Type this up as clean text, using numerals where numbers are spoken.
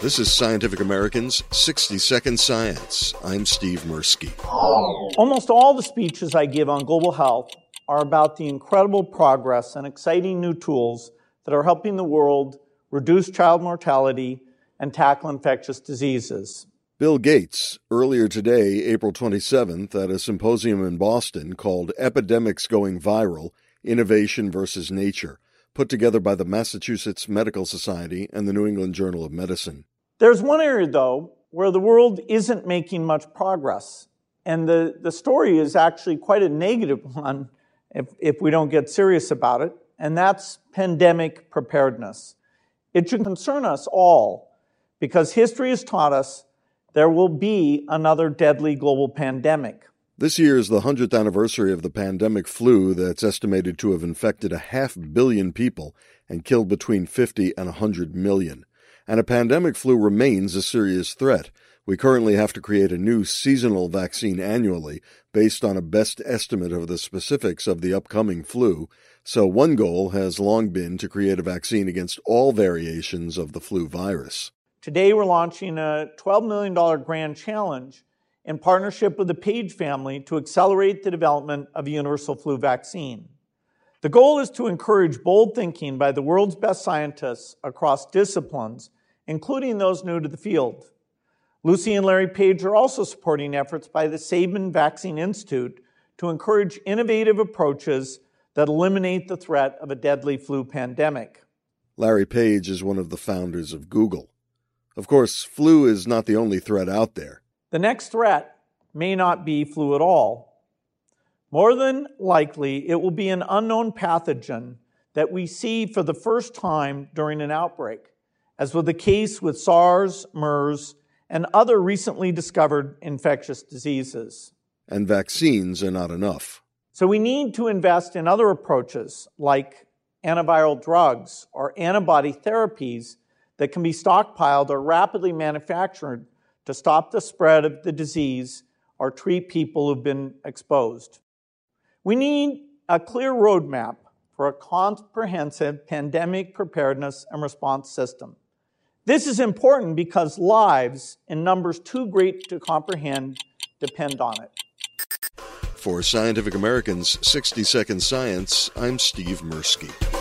This is Scientific American's 60 Second Science. I'm Steve Mirsky. Almost all the speeches I give on global health are about the incredible progress and exciting new tools that are helping the world reduce child mortality and tackle infectious diseases. Bill Gates, earlier today, April 27th, at a symposium in Boston called Epidemics Going Viral, Innovation versus Nature, put together by the Massachusetts Medical Society and the New England Journal of Medicine. There's one area, though, where the world isn't making much progress. And the story is actually quite a negative one if we don't get serious about it, and that's pandemic preparedness. It should concern us all because history has taught us there will be another deadly global pandemic. This year is the 100th anniversary of the pandemic flu that's estimated to have infected 500 million people and killed between 50 and 100 million. And a pandemic flu remains a serious threat. We currently have to create a new seasonal vaccine annually based on a best estimate of the specifics of the upcoming flu. So one goal has long been to create a vaccine against all variations of the flu virus. Today we're launching a $12 million grand challenge in partnership with the Page family to accelerate the development of a universal flu vaccine. The goal is to encourage bold thinking by the world's best scientists across disciplines, including those new to the field. Lucy and Larry Page are also supporting efforts by the Sabin Vaccine Institute to encourage innovative approaches that eliminate the threat of a deadly flu pandemic. Larry Page is one of the founders of Google. Of course, flu is not the only threat out there. The next threat may not be flu at all. More than likely, it will be an unknown pathogen that we see for the first time during an outbreak, as was the case with SARS, MERS, and other recently discovered infectious diseases. And vaccines are not enough. So we need to invest in other approaches like antiviral drugs or antibody therapies that can be stockpiled or rapidly manufactured to stop the spread of the disease or treat people who've been exposed. We need a clear roadmap for a comprehensive pandemic preparedness and response system. This is important because lives, in numbers too great to comprehend, depend on it. For Scientific American's 60 Second Science, I'm Steve Mirsky.